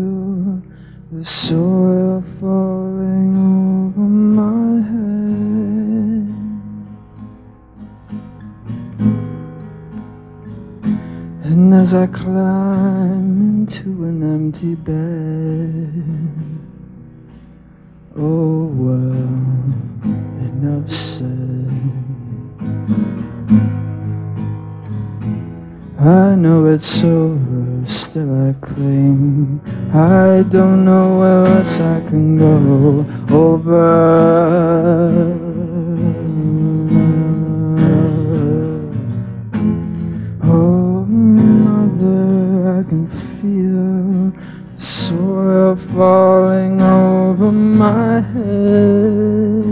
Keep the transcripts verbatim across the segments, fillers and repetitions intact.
feel the soil falling over my head. And as I climb into an empty bed, oh well, enough said. I know it's over, still I cling. I don't know where else I can go. Over. Oh mother, I can feel the soil falling over my head.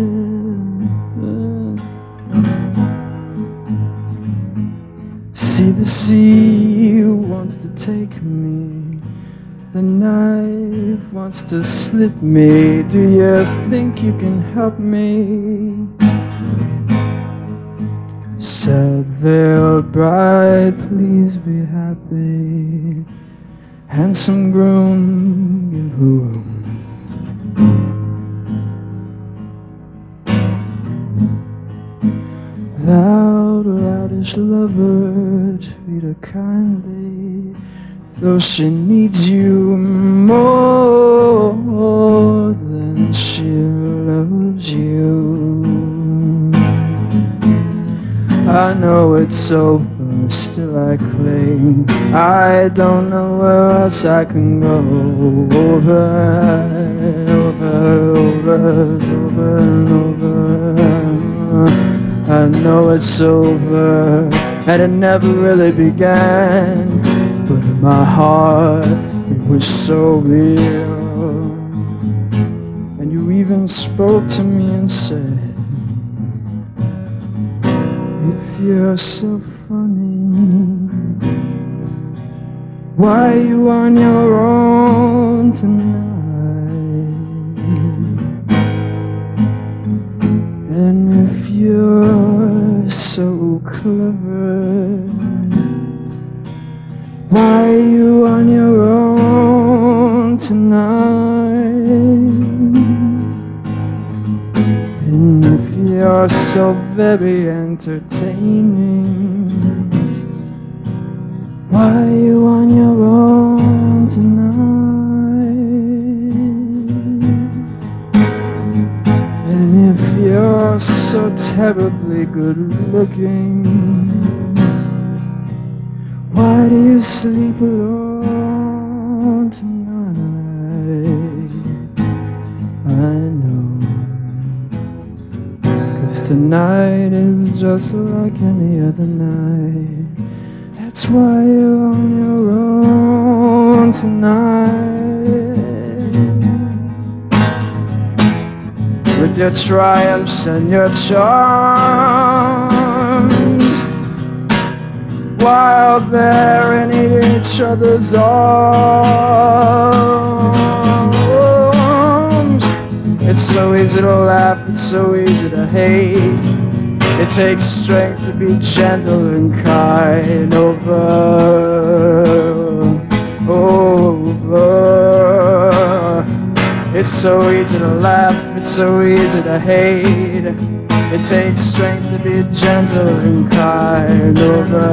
See, the sea wants to take me, the knife wants to slit me. Do you think you can help me? Sad veiled bride, please be happy. Handsome groom, give room. Loud, loudish lover, treat her kindly, though she needs you more than she loves you. I know it's over, still I cling. I don't know where else I can go. Over, over, over, over and over. I know it's over, and it never really began, but in my heart it was so real. And you even spoke to me and said, if you're so funny, why are you on your own tonight? And if you're so clever, why are you on your own tonight? And if you're so very entertaining, why are you on your own tonight? And if you're so terribly good looking, why do you sleep alone tonight? I know, 'cause tonight is just like any other night. That's why you're on your own tonight. With your triumphs and your charms, while they're in each other's arms. It's so easy to laugh, it's so easy to hate. It takes strength to be gentle and kind. Over, over. It's so easy to laugh, it's so easy to hate. It takes strength to be gentle and kind. Over,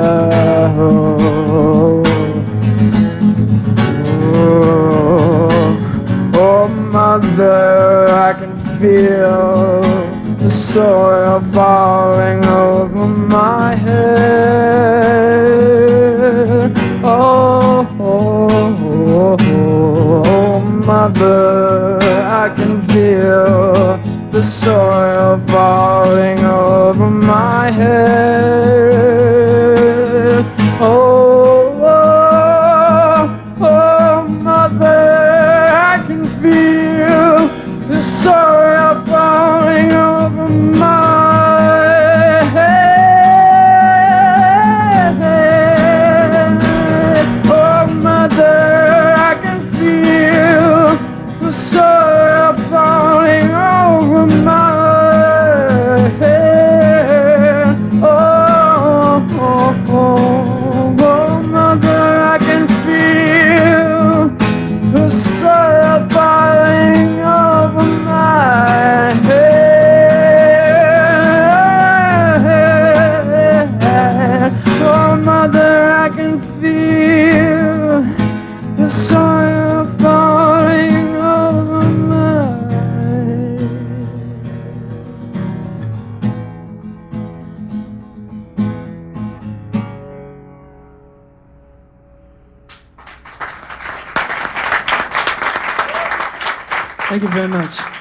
oh, oh mother, I can feel the soil falling over my head. Oh, oh, oh, oh, mother, I can feel the soil falling over my head. Oh, oh, oh, mother, I can feel the soil falling over my head. Oh, mother, I can feel the soil falling over my head. Oh, soil falling over my head. Oh, mother, I can feel the soil falling over my head. Thank you very much.